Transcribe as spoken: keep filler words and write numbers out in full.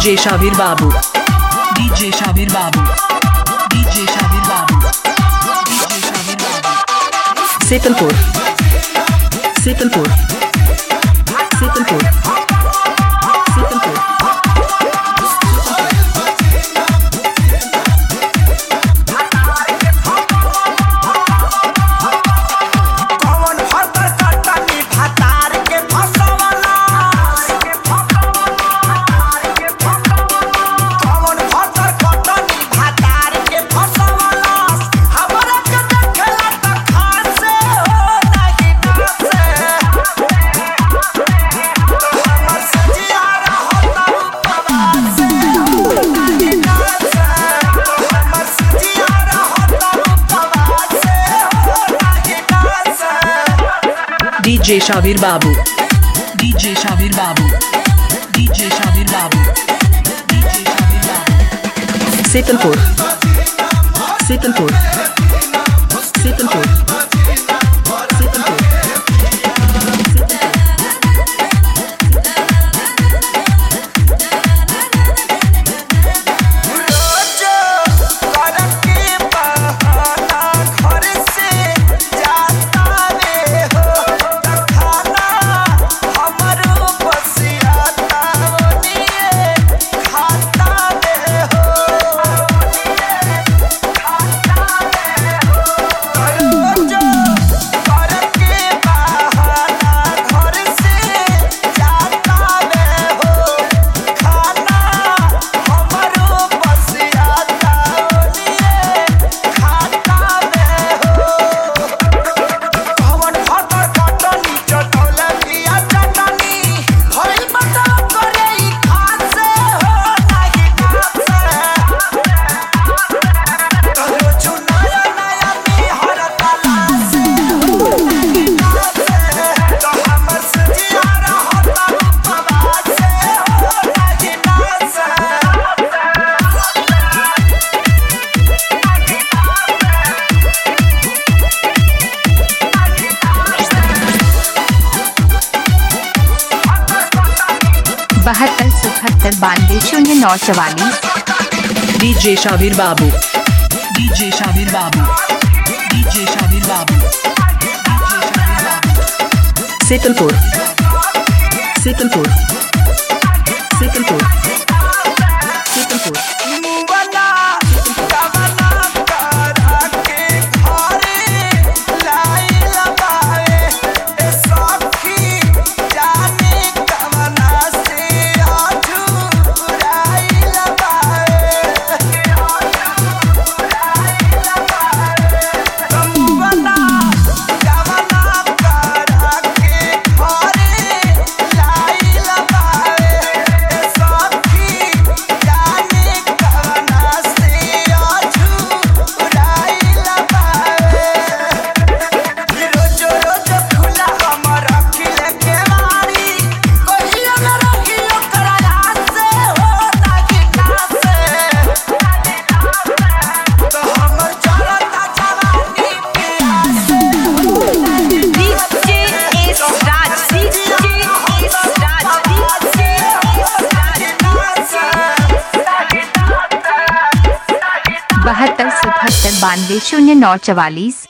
DJ Shabir बाबू, DJ Shabir बाबू, DJ Shabir बाबू, डीजे शाबिर बाबू। सेतलपुर, सेतलपुर, सेतलपुर, सेतलपुर। डीजे शाबिर बाबू, डीजे शाबिर बाबू, डीजे शाबिर बाबू, डीजे शाबिर बाबू। सेतलपुर, सेतलपुर, सेतलपुर, सेतलपुर। बहत्तर सतहत्तर बानवे शून्य नौ चवालीस। डीजे शाबिर बाबू, डीजे शाबिर बाबू, डीजे शाबिर बाबू, डीजे शाबिर बाबू। सेतलपुर, सेतलपुर, सेतलपुर, सेतलपुर। बहत्तर सतहत्तर बानवे शून्य नौ चवालीस।